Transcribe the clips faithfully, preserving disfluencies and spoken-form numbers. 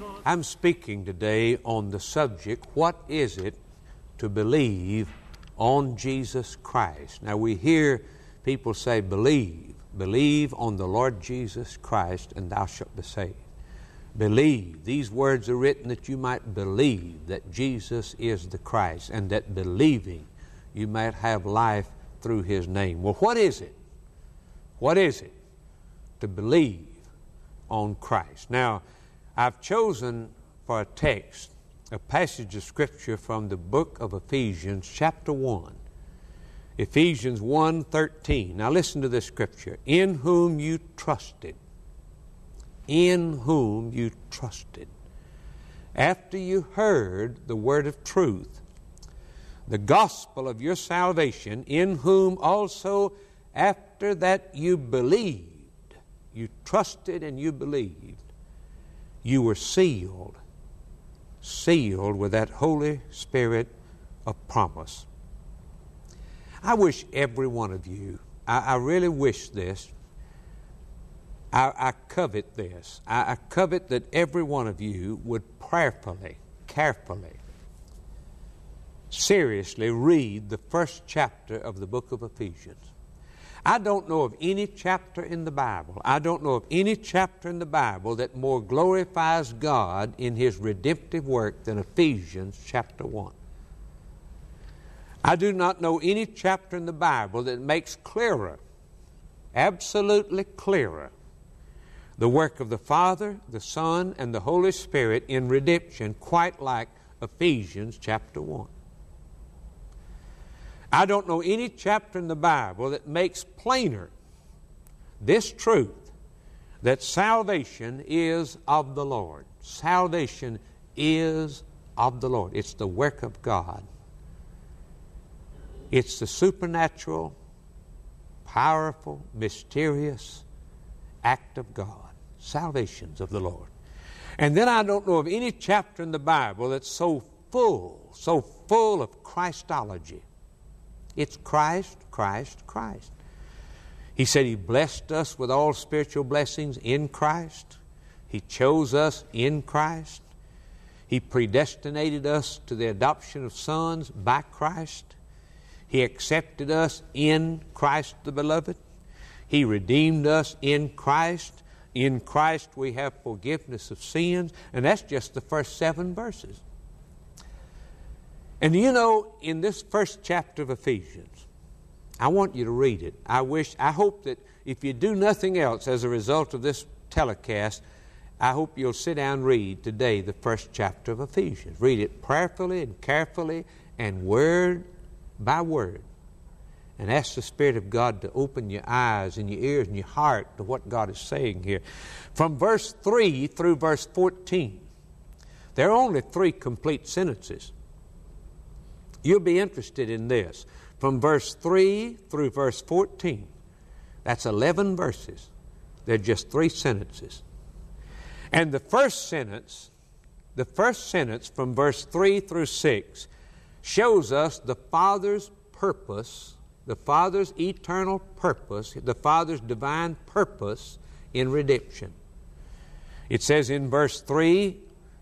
I'm speaking today on the subject, what is it to believe on Jesus Christ? Now we hear people say, believe. Believe on the Lord Jesus Christ and thou shalt be saved. Believe. These words are written that you might believe that Jesus is the Christ, and that believing you might have life through His name. Well, what is it? What is it to believe on Christ? Now, I've chosen for a text a passage of Scripture from the book of Ephesians, chapter one. Ephesians one thirteen. Now listen to this Scripture. In whom you trusted. In whom you trusted. After you heard the word of truth, the gospel of your salvation, in whom also after that you believed, you trusted and you believed, you were sealed, sealed with that Holy Spirit of promise. I wish every one of you, I, I really wish this, I, I covet this, I, I covet that every one of you would prayerfully, carefully, seriously read the first chapter of the book of Ephesians. I don't know of any chapter in the Bible, I don't know of any chapter in the Bible that more glorifies God in His redemptive work than Ephesians chapter one. I do not know any chapter in the Bible that makes clearer, absolutely clearer, the work of the Father, the Son, and the Holy Spirit in redemption quite like Ephesians chapter one. I don't know any chapter in the Bible that makes plainer this truth, that salvation is of the Lord. Salvation is of the Lord. It's the work of God. It's the supernatural, powerful, mysterious act of God. Salvation's of the Lord. And then I don't know of any chapter in the Bible that's so full, so full of Christology. It's Christ, Christ, Christ. He said He blessed us with all spiritual blessings in Christ. He chose us in Christ. He predestinated us to the adoption of sons by Christ. He accepted us in Christ the Beloved. He redeemed us in Christ. In Christ we have forgiveness of sins. And that's just the first seven verses. And you know, in this first chapter of Ephesians, I want you to read it. I wish, I hope that if you do nothing else as a result of this telecast, I hope you'll sit down and read today the first chapter of Ephesians. Read it prayerfully and carefully and word by word. And ask the Spirit of God to open your eyes and your ears and your heart to what God is saying here. From verse three through verse fourteen, there are only three complete sentences. You'll be interested in this. From verse three through verse fourteen, that's eleven verses. They're just three sentences. And the first sentence, the first sentence from verse three through six shows us the Father's purpose, the Father's eternal purpose, the Father's divine purpose in redemption. It says in verse three,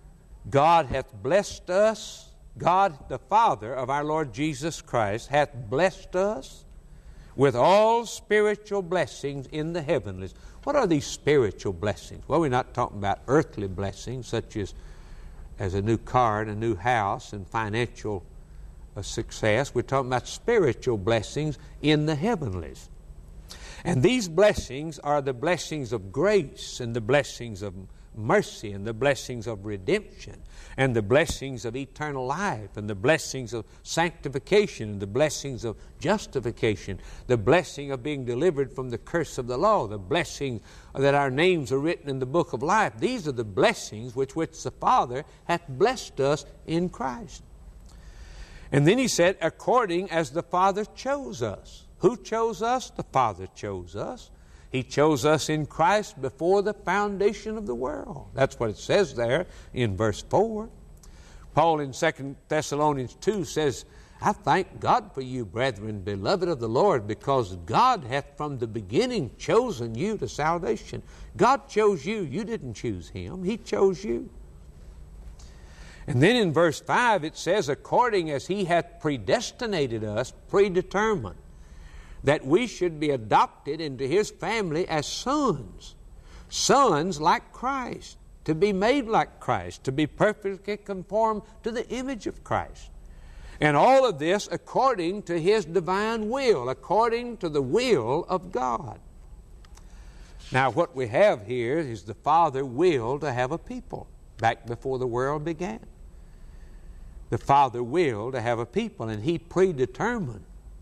God hath blessed us, God the Father of our Lord Jesus Christ hath blessed us with all spiritual blessings in the heavenlies. What are these spiritual blessings? Well, we're not talking about earthly blessings such as, as a new car and a new house and financial uh, success. We're talking about spiritual blessings in the heavenlies. And these blessings are the blessings of grace and the blessings of mercy and the blessings of redemption and the blessings of eternal life and the blessings of sanctification and the blessings of justification, the blessing of being delivered from the curse of the law, the blessing that our names are written in the book of life. These are the blessings with which the Father hath blessed us in Christ. And then he said, according as the Father chose us. Who chose us? The Father chose us. He chose us in Christ before the foundation of the world. That's what it says there in verse four. Paul in Second Thessalonians two says, I thank God for you, brethren, beloved of the Lord, because God hath from the beginning chosen you to salvation. God chose you. You didn't choose Him. He chose you. And then in verse five it says, according as He hath predestinated us, predetermined, that we should be adopted into His family as sons. Sons like Christ, to be made like Christ, to be perfectly conformed to the image of Christ. And all of this according to His divine will, according to the will of God. Now what we have here is the Father willed to have a people back before the world began. The Father willed to have a people, and He predetermined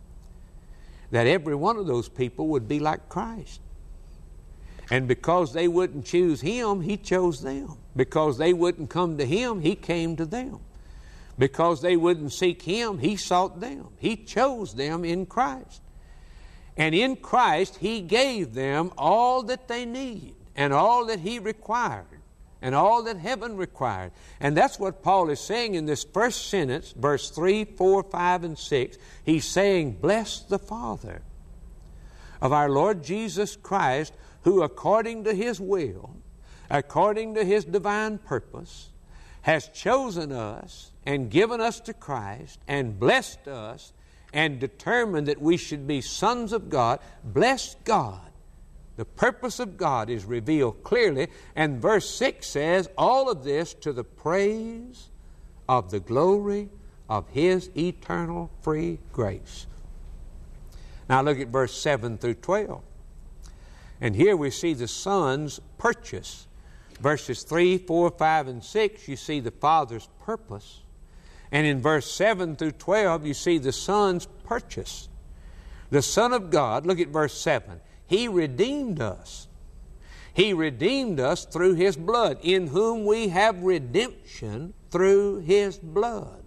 that every one of those people would be like Christ. And because they wouldn't choose Him, He chose them. Because they wouldn't come to Him, He came to them. Because they wouldn't seek Him, He sought them. He chose them in Christ. And in Christ, He gave them all that they need and all that He required and all that heaven required. And that's what Paul is saying in this first sentence, verse three, four, five, and six. He's saying, bless the Father of our Lord Jesus Christ, who according to His will, according to His divine purpose, has chosen us and given us to Christ and blessed us and determined that we should be sons of God. Bless God. The purpose of God is revealed clearly, and verse six says, all of this to the praise of the glory of His eternal free grace. Now look at verse seven through twelve. And here we see the Son's purchase. Verses three, four, five, and six, you see the Father's purpose. And in verse seven through twelve, you see the Son's purchase. The Son of God, look at verse seven. He redeemed us. He redeemed us through His blood, in whom we have redemption through His blood,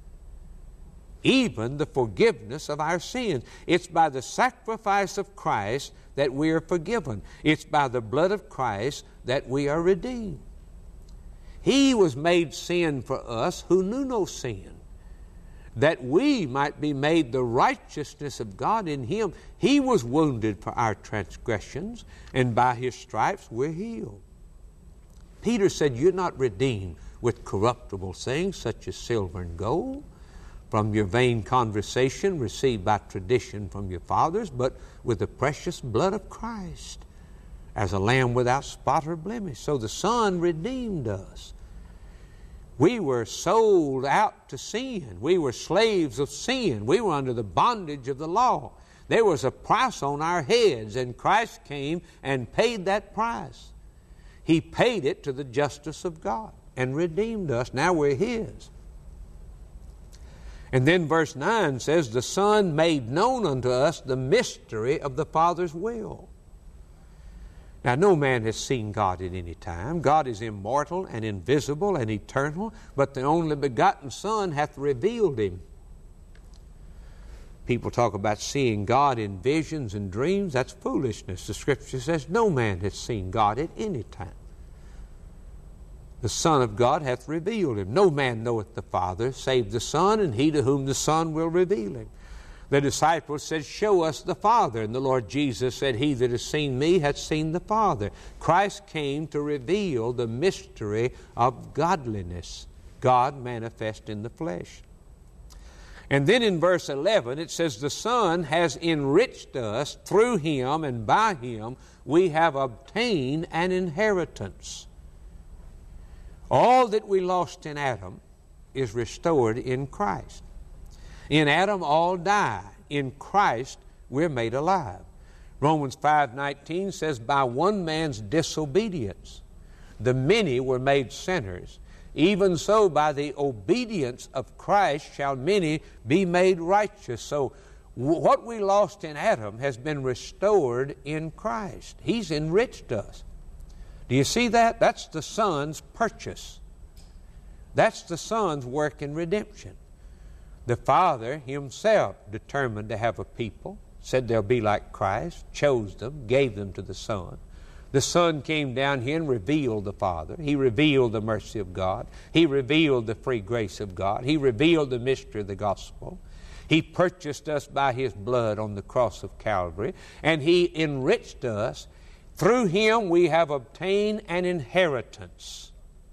even the forgiveness of our sins. It's by the sacrifice of Christ that we are forgiven. It's by the blood of Christ that we are redeemed. He was made sin for us who knew no sin, that we might be made the righteousness of God in Him. He was wounded for our transgressions, and by His stripes we're healed. Peter said, you're not redeemed with corruptible things such as silver and gold, from your vain conversation received by tradition from your fathers, but with the precious blood of Christ, as a lamb without spot or blemish. So the Son redeemed us. We were sold out to sin. We were slaves of sin. We were under the bondage of the law. There was a price on our heads, and Christ came and paid that price. He paid it to the justice of God and redeemed us. Now we're His. And then verse nine says, the Son made known unto us the mystery of the Father's will. Now, no man has seen God at any time. God is immortal and invisible and eternal, but the only begotten Son hath revealed Him. People talk about seeing God in visions and dreams. That's foolishness. The Scripture says no man has seen God at any time. The Son of God hath revealed Him. No man knoweth the Father save the Son, and he to whom the Son will reveal Him. The disciples said, show us the Father. And the Lord Jesus said, he that has seen me hath seen the Father. Christ came to reveal the mystery of godliness, God manifest in the flesh. And then in verse eleven it says, the Son has enriched us through Him, and by Him we have obtained an inheritance. All that we lost in Adam is restored in Christ. In Adam all die. In Christ we're made alive. Romans five nineteen says, by one man's disobedience the many were made sinners. Even so by the obedience of Christ shall many be made righteous. So what we lost in Adam has been restored in Christ. He's enriched us. Do you see that? That's the Son's purchase. That's the Son's work in redemption. The Father Himself determined to have a people, said they'll be like Christ, chose them, gave them to the Son. The Son came down here and revealed the Father. He revealed the mercy of God. He revealed the free grace of God. He revealed the mystery of the gospel. He purchased us by His blood on the cross of Calvary, and He enriched us. Through Him we have obtained an inheritance.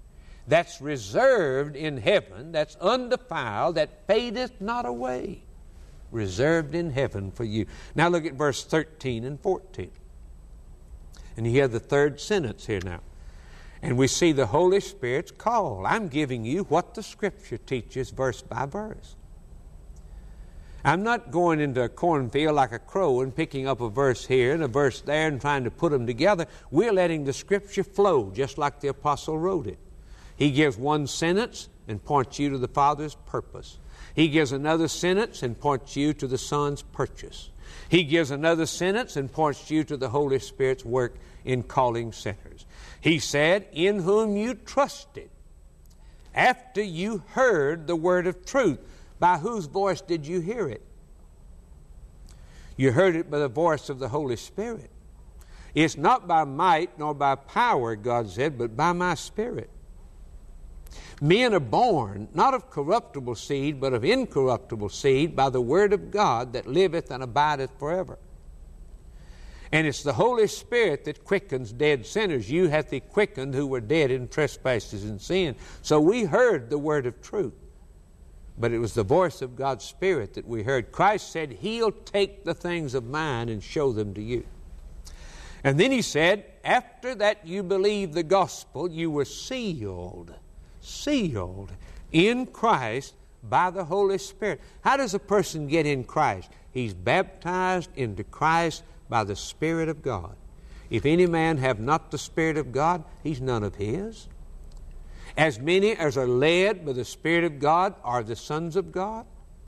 that's reserved in heaven, that's undefiled, that fadeth not away. Reserved in heaven for you. Now look at verse thirteen and fourteen. And you have the third sentence here now. And we see the Holy Spirit's call. I'm giving you what the Scripture teaches verse by verse. I'm not going into a cornfield like a crow and picking up a verse here and a verse there and trying to put them together. We're letting the Scripture flow just like the apostle wrote it. He gives one sentence and points you to the Father's purpose. He gives another sentence and points you to the Son's purchase. He gives another sentence and points you to the Holy Spirit's work in calling sinners. He said, in whom you trusted, after you heard the word of truth. By whose voice did you hear it? You heard it by the voice of the Holy Spirit. It's not by might nor by power, God said, but by my Spirit. Men are born not of corruptible seed, but of incorruptible seed by the word of God that liveth and abideth forever. And it's the Holy Spirit that quickens dead sinners. You hath He quickened who were dead in trespasses and sin. So we heard the word of truth. But it was the voice of God's Spirit that we heard. Christ said, He'll take the things of mine and show them to you. And then He said, after that you believed the gospel, you were sealed, sealed in Christ by the Holy Spirit. How does a person get in Christ? He's baptized into Christ by the Spirit of God. If any man have not the Spirit of God, he's none of His. As many as are led by the Spirit of God are the sons of God.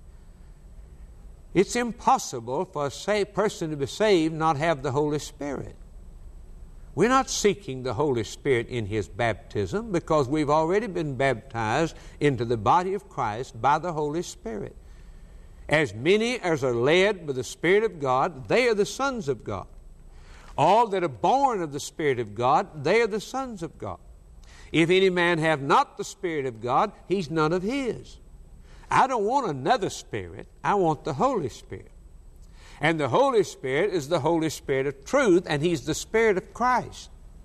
It's impossible for a saved person to be saved and not have the Holy Spirit. We're not seeking the Holy Spirit in His baptism because we've already been baptized into the body of Christ by the Holy Spirit. As many as are led by the Spirit of God, they are the sons of God. All that are born of the Spirit of God, they are the sons of God. If any man have not the Spirit of God, he's none of His. I don't want another Spirit. I want the Holy Spirit. And the Holy Spirit is the Holy Spirit of truth, and He's the Spirit of Christ.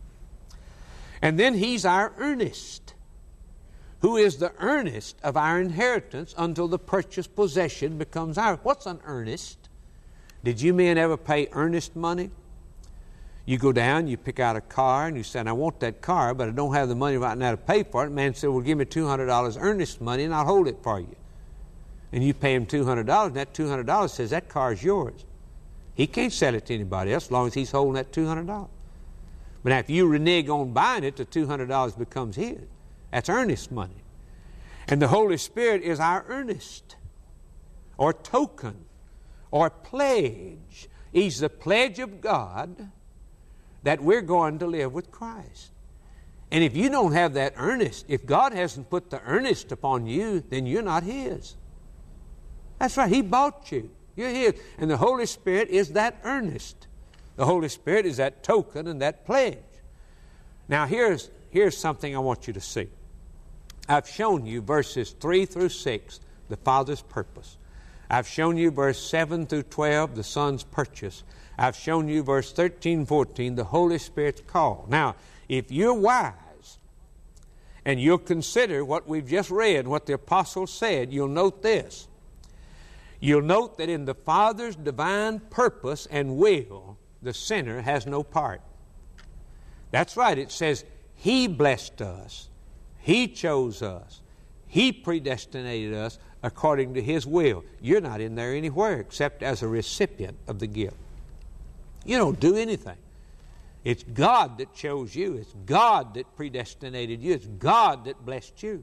And then He's our earnest, who is the earnest of our inheritance until the purchased possession becomes ours. What's an earnest? Did you men ever pay earnest money? You go down, you pick out a car, and you say, I want that car, but I don't have the money right now to pay for it. The man said, well, give me two hundred dollars earnest money, and I'll hold it for you. And you pay him two hundred dollars, and that two hundred dollars says, that car is yours. He can't sell it to anybody else as long as he's holding that two hundred dollars. But now if you renege on buying it, the two hundred dollars becomes his. That's earnest money. And the Holy Spirit is our earnest, or token, or pledge. He's the pledge of God that we're going to live with Christ. And if you don't have that earnest, if God hasn't put the earnest upon you, then you're not His. That's right. He bought you. You're His. And the Holy Spirit is that earnest. The Holy Spirit is that token and that pledge. Now here's, here's something I want you to see. I've shown you verses three through six, the Father's purpose. I've shown you verse seven through twelve, the Son's purchase. I've shown you verse thirteen, fourteen, the Holy Spirit's call. Now, if you're wise and you'll consider what we've just read, what the apostle said, you'll note this. You'll note that in the Father's divine purpose and will, the sinner has no part. That's right. It says He blessed us. He chose us. He predestinated us according to His will. You're not in there anywhere except as a recipient of the gift. You don't do anything. It's God that chose you. It's God that predestinated you. It's God that blessed you.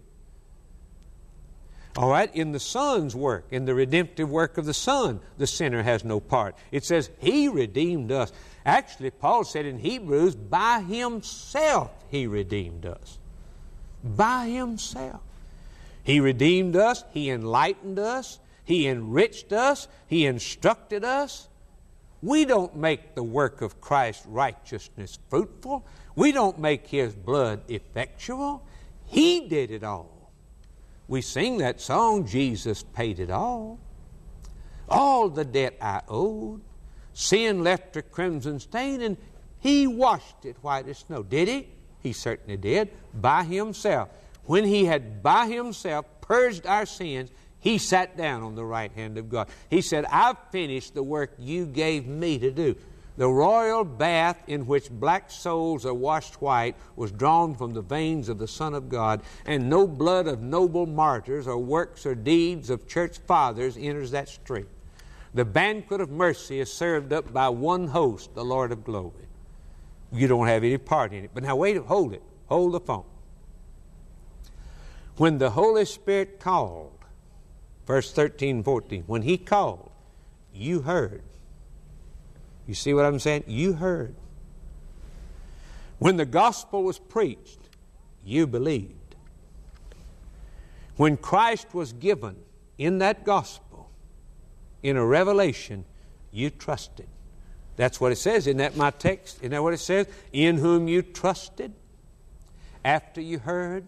All right, in the Son's work, in the redemptive work of the Son, the sinner has no part. It says He redeemed us. Actually, Paul said in Hebrews, by Himself He redeemed us. By Himself. He redeemed us. He enlightened us. He enriched us. He instructed us. We don't make the work of Christ's righteousness fruitful. We don't make His blood effectual. He did it all. We sing that song, Jesus paid it all. All the debt I owed. Sin left a crimson stain, and He washed it white as snow. Did He? He certainly did. By Himself. when He had by Himself purged our sins, He sat down on the right hand of God. He said, I've finished the work you gave me to do. The royal bath in which black souls are washed white was drawn from the veins of the Son of God, and no blood of noble martyrs or works or deeds of church fathers enters that stream. The banquet of mercy is served up by one host, the Lord of glory. You don't have any part in it. But now wait, hold it. Hold the phone. When the Holy Spirit called, verse thirteen and fourteen, when He called, you heard. You see what I'm saying? You heard. When the gospel was preached, you believed. When Christ was given in that gospel, in a revelation, you trusted. That's what it says. Isn't that my text? Isn't that what it says? In whom you trusted after you heard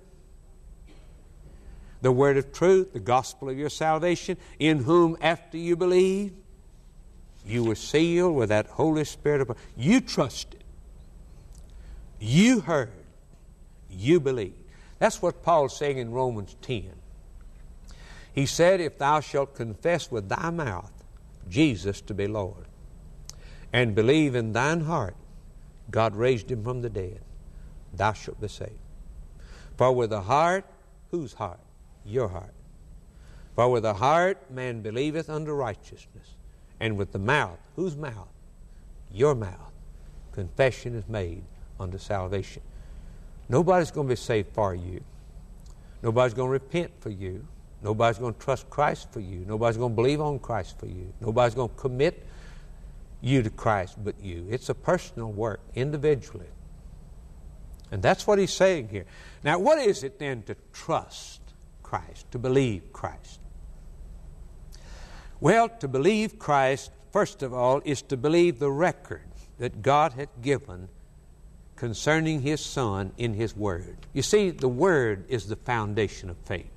the word of truth, the gospel of your salvation, in whom after you believed, you were sealed with that Holy Spirit of God. You trusted. You heard. You believed. That's what Paul's saying in Romans ten. He said, if thou shalt confess with thy mouth Jesus to be Lord, and believe in thine heart God raised Him from the dead, thou shalt be saved. For with the heart, whose heart? Your heart. For with the heart man believeth unto righteousness, and with the mouth, whose mouth? Your mouth. Confession is made unto salvation. Nobody's going to be saved for you. Nobody's going to repent for you. Nobody's going to trust Christ for you. Nobody's going to believe on Christ for you. Nobody's going to commit you to Christ but you. It's a personal work, individually. And that's what he's saying here. Now, what is it then to trust Christ, to believe Christ? Well, to believe Christ, first of all, is to believe the record that God had given concerning His Son in His Word. You see, the Word is the foundation of faith.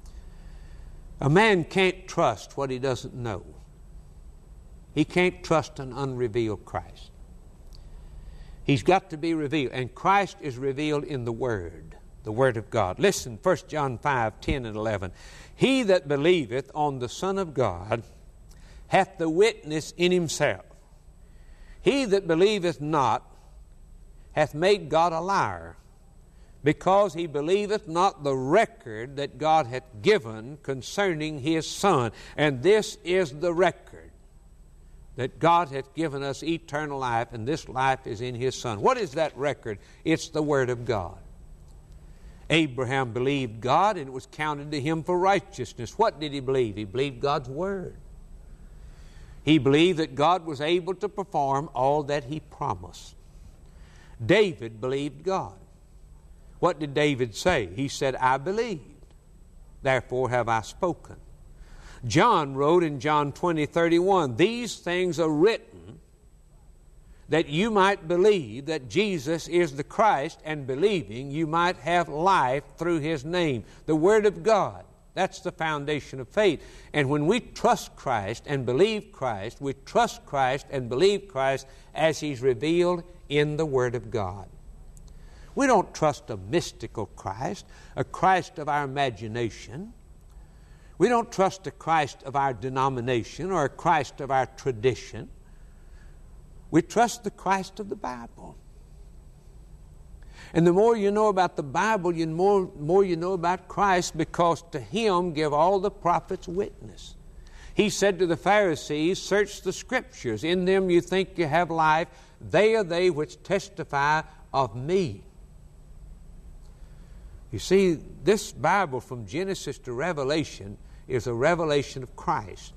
A man can't trust what he doesn't know. He can't trust an unrevealed Christ. He's got to be revealed, and Christ is revealed in the Word, the Word of God. Listen, First John five, ten and eleven. He that believeth on the Son of God hath the witness in himself. He that believeth not hath made God a liar, because he believeth not the record that God hath given concerning His Son. And this is the record, that God hath given us eternal life, and this life is in His Son. What is that record? It's the Word of God. Abraham believed God, and it was counted to him for righteousness. What did he believe? He believed God's Word. He believed that God was able to perform all that He promised. David believed God. What did David say? He said, I believed, therefore have I spoken. John wrote in John twenty, thirty-one, these things are written that you might believe that Jesus is the Christ, and believing you might have life through His name. The Word of God, that's the foundation of faith. And when we trust Christ and believe Christ, we trust Christ and believe Christ as He's revealed in the Word of God. We don't trust a mystical Christ, a Christ of our imagination. We don't trust a Christ of our denomination or a Christ of our tradition. We trust the Christ of the Bible. And the more you know about the Bible, the more, more you know about Christ, because to Him give all the prophets witness. He said to the Pharisees, search the Scriptures. In them you think you have life. They are they which testify of me. You see, this Bible from Genesis to Revelation is a revelation of Christ.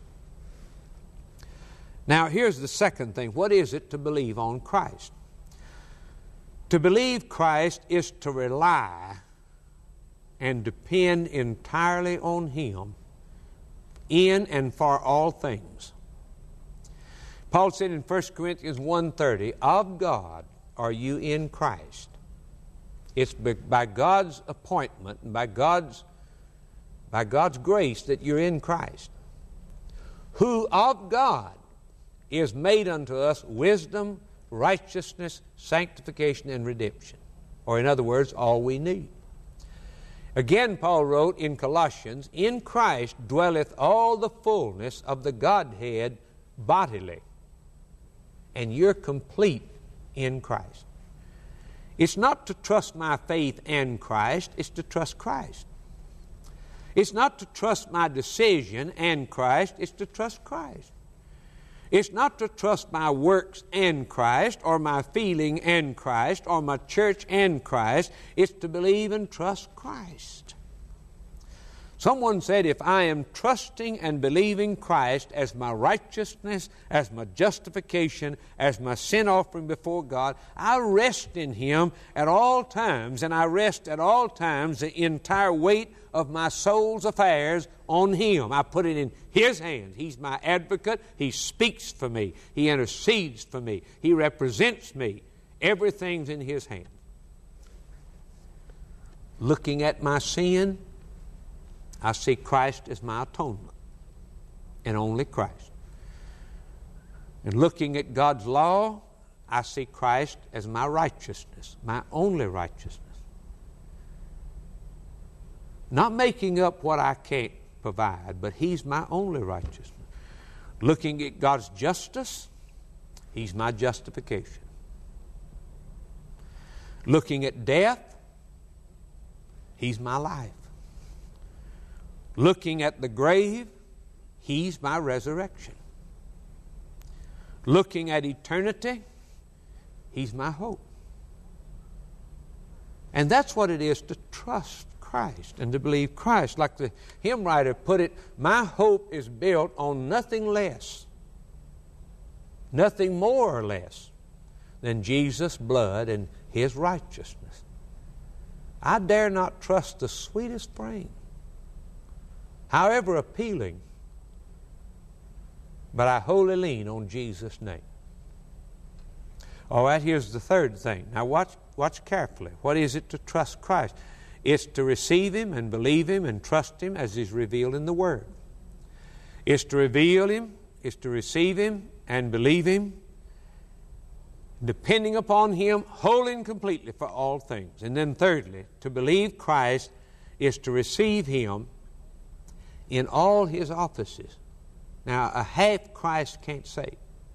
Now, here's the second thing. What is it to believe on Christ? To believe Christ is to rely and depend entirely on Him in and for all things. Paul said in First Corinthians one thirty, of God are you in Christ. It's by God's appointment and by God's, by God's grace that you're in Christ, who of God is made unto us wisdom, righteousness, sanctification, and redemption. Or in other words, all we need. Again, Paul wrote in Colossians, in Christ dwelleth all the fullness of the Godhead bodily. And you're complete in Christ. It's not to trust my faith in Christ, it's to trust Christ. It's not to trust my decision and Christ, it's to trust Christ. It's not to trust my works and Christ, or my feeling and Christ, or my church and Christ. It's to believe and trust Christ. Someone said, if I am trusting and believing Christ as my righteousness, as my justification, as my sin offering before God, I rest in Him at all times, and I rest at all times the entire weight of my soul's affairs on Him. I put it in His hands. He's my advocate. He speaks for me. He intercedes for me. He represents me. Everything's in His hands. Looking at my sin, I see Christ as my atonement, and only Christ. And looking at God's law, I see Christ as my righteousness, my only righteousness. Not making up what I can't provide, but He's my only righteousness. Looking at God's justice, He's my justification. Looking at death, He's my life. Looking at the grave, He's my resurrection. Looking at eternity, He's my hope. And that's what it is to trust Christ and to believe Christ. Like the hymn writer put it, my hope is built on nothing less, nothing more or less than Jesus' blood and His righteousness. I dare not trust the sweetest frame, however appealing, but I wholly lean on Jesus' name. All right, here's the third thing. Now watch, watch carefully. What is it to trust Christ? It's to receive Him and believe Him and trust Him as He's revealed in the Word. It's to reveal Him, it's to receive Him and believe Him, depending upon Him wholly and completely for all things. And then thirdly, to believe Christ is to receive Him in all His offices. Now, a half Christ can't save.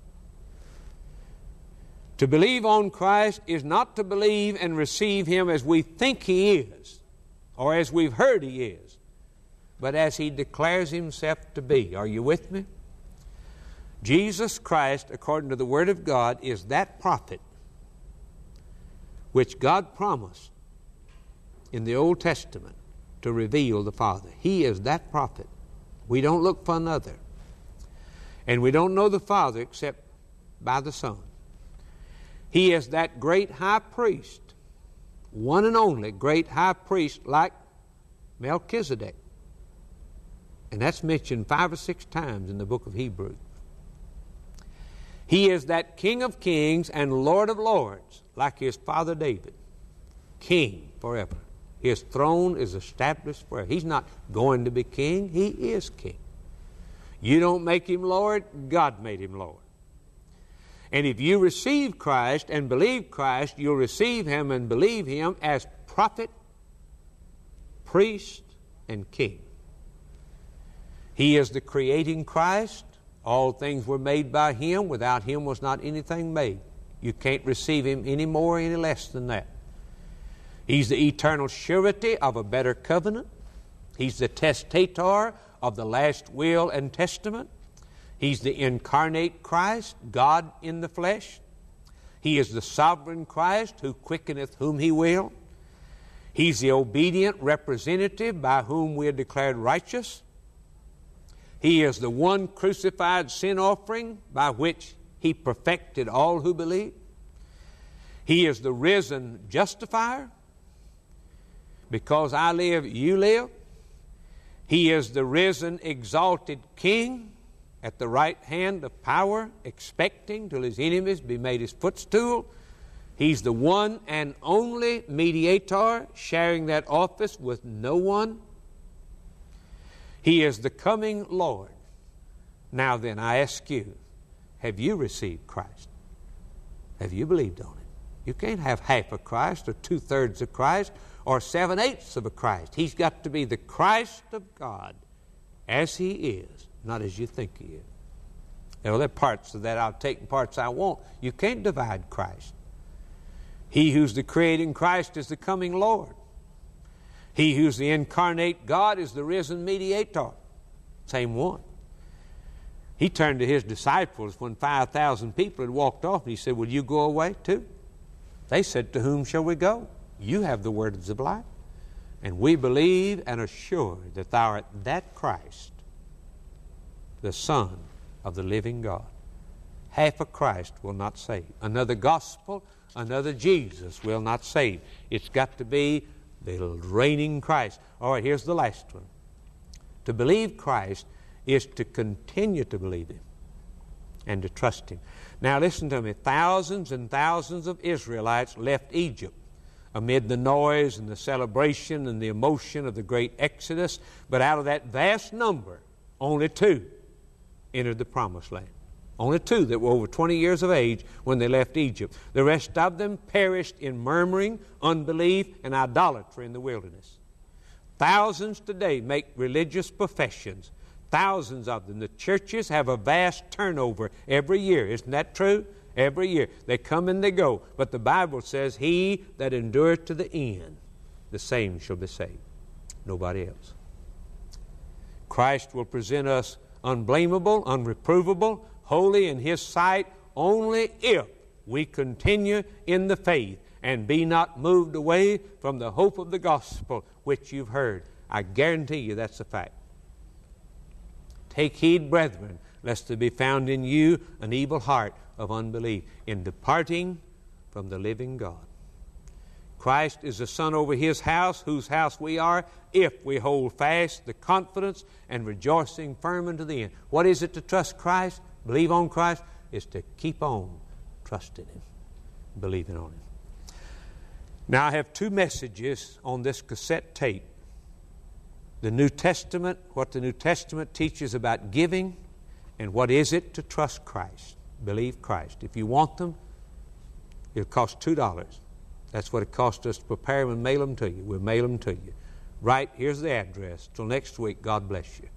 To believe on Christ is not to believe and receive Him as we think He is, or as we've heard He is, but as He declares Himself to be. Are you with me? Jesus Christ, according to the Word of God, is that prophet which God promised in the Old Testament to reveal the Father. He is that prophet. We don't look for another. And we don't know the Father except by the Son. He is that great high priest, one and only great high priest like Melchizedek. And that's mentioned five or six times in the book of Hebrews. He is that King of kings and Lord of lords like his father David. King forever. His throne is established forever. He's not going to be king. He is king. You don't make Him Lord. God made Him Lord. And if you receive Christ and believe Christ, you'll receive Him and believe Him as prophet, priest, and king. He is the creating Christ. All things were made by Him. Without Him was not anything made. You can't receive Him any more, any less than that. He's the eternal surety of a better covenant. He's the testator of the last will and testament. He's the incarnate Christ, God in the flesh. He is the sovereign Christ who quickeneth whom He will. He's the obedient representative by whom we are declared righteous. He is the one crucified sin offering by which He perfected all who believe. He is the risen justifier. Because I live, you live. He is the risen, exalted King at the right hand of power, expecting till His enemies be made His footstool. He's the one and only mediator, sharing that office with no one. He is the coming Lord. Now then, I ask you, have you received Christ? Have you believed on Him? You can't have half of Christ or two-thirds of Christ or seven-eighths of a Christ. He's got to be the Christ of God as He is, not as you think He is. You know, there are parts of that I'll take and parts I won't. You can't divide Christ. He who's the creating Christ is the coming Lord. He who's the incarnate God is the risen mediator. Same one. He turned to His disciples when five thousand people had walked off, and He said, will you go away too? They said, to whom shall we go? You have the words of life. And we believe and are sure that Thou art that Christ, the Son of the living God. Half a Christ will not save. Another gospel, another Jesus will not save. It's got to be the reigning Christ. All right, here's the last one. To believe Christ is to continue to believe Him and to trust Him. Now listen to me. Thousands and thousands of Israelites left Egypt amid the noise and the celebration and the emotion of the great Exodus. But out of that vast number, only two entered the Promised Land. Only two that were over twenty years of age when they left Egypt. The rest of them perished in murmuring, unbelief, and idolatry in the wilderness. Thousands today make religious professions. Thousands of them. The churches have a vast turnover every year. Isn't that true? Every year. They come and they go. But the Bible says, he that endureth to the end, the same shall be saved. Nobody else. Christ will present us unblameable, unreprovable, holy in His sight, only if we continue in the faith and be not moved away from the hope of the gospel which you've heard. I guarantee you that's a fact. Take heed, brethren, lest there be found in you an evil heart of unbelief in departing from the living God. Christ is the Son over His house, whose house we are, if we hold fast the confidence and rejoicing firm unto the end. What is it to trust Christ, believe on Christ? Is to keep on trusting Him, believing on Him. Now I have two messages on this cassette tape. The New Testament, what the New Testament teaches about giving, and what is it to trust Christ, believe Christ. If you want them, it'll cost two dollars. That's what it costs us to prepare them and mail them to you. We'll mail them to you. Right, here's the address. Till next week, God bless you.